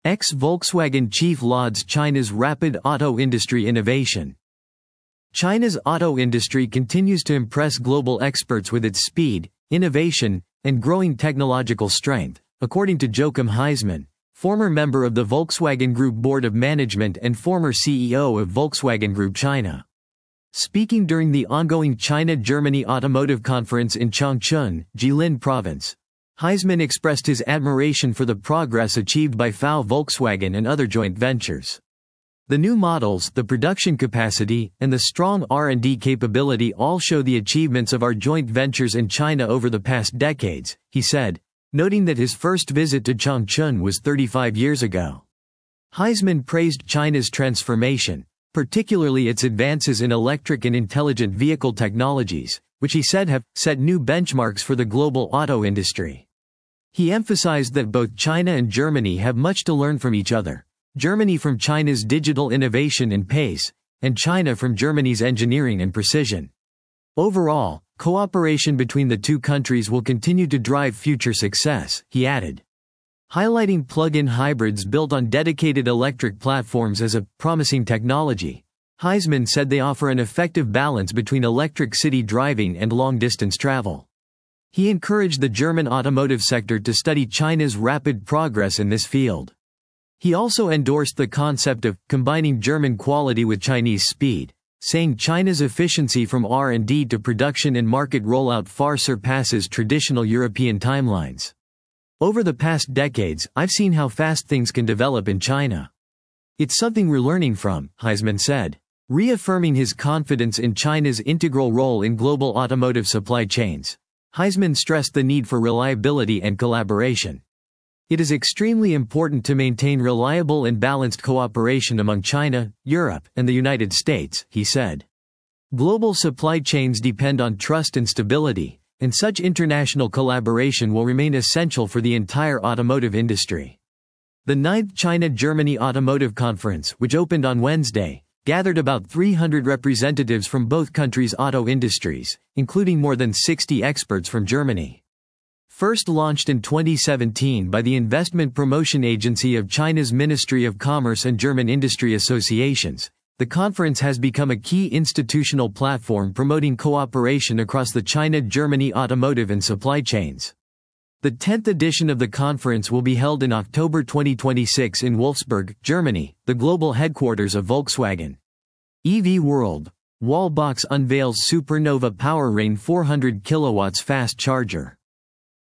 Ex-Volkswagen chief lauds China's rapid auto industry innovation. China's auto industry continues to impress global experts with its speed, innovation, and growing technological strength, according to Joachim Heisman, former member of the Volkswagen Group Board of Management and former CEO of Volkswagen Group China. Speaking during the ongoing China-Germany Automotive Conference in Changchun, Jilin Province, Heisman expressed his admiration for the progress achieved by Volkswagen and other joint ventures. The new models, the production capacity, and the strong R&D capability all show the achievements of our joint ventures in China over the past decades, he said, noting that his first visit to Changchun was 35 years ago. Heisman praised China's transformation, particularly its advances in electric and intelligent vehicle technologies, which he said have set new benchmarks for the global auto industry. He emphasized that both China and Germany have much to learn from each other, Germany from China's digital innovation and pace, and China from Germany's engineering and precision. Overall, cooperation between the two countries will continue to drive future success, he added. Highlighting plug-in hybrids built on dedicated electric platforms as a promising technology, Heisman said they offer an effective balance between electric city driving and long-distance travel. He encouraged the German automotive sector to study China's rapid progress in this field. He also endorsed the concept of combining German quality with Chinese speed, saying China's efficiency from R&D to production and market rollout far surpasses traditional European timelines. Over the past decades, I've seen how fast things can develop in China. It's something we're learning from, Heisman said, reaffirming his confidence in China's integral role in global automotive supply chains. Heisman stressed the need for reliability and collaboration. It is extremely important to maintain reliable and balanced cooperation among China, Europe, and the United States, he said. Global supply chains depend on trust and stability, and such international collaboration will remain essential for the entire automotive industry. The 9th China-Germany Automotive Conference, which opened on Wednesday, gathered about 300 representatives from both countries' auto industries, including more than 60 experts from Germany. First launched in 2017 by the Investment Promotion Agency of China's Ministry of Commerce and German industry associations, the conference has become a key institutional platform promoting cooperation across the China-Germany automotive and supply chains. The 10th edition of the conference will be held in October 2026 in Wolfsburg, Germany, the global headquarters of Volkswagen. EV World. Wallbox unveils Supernova PowerRain 400 kW fast charger.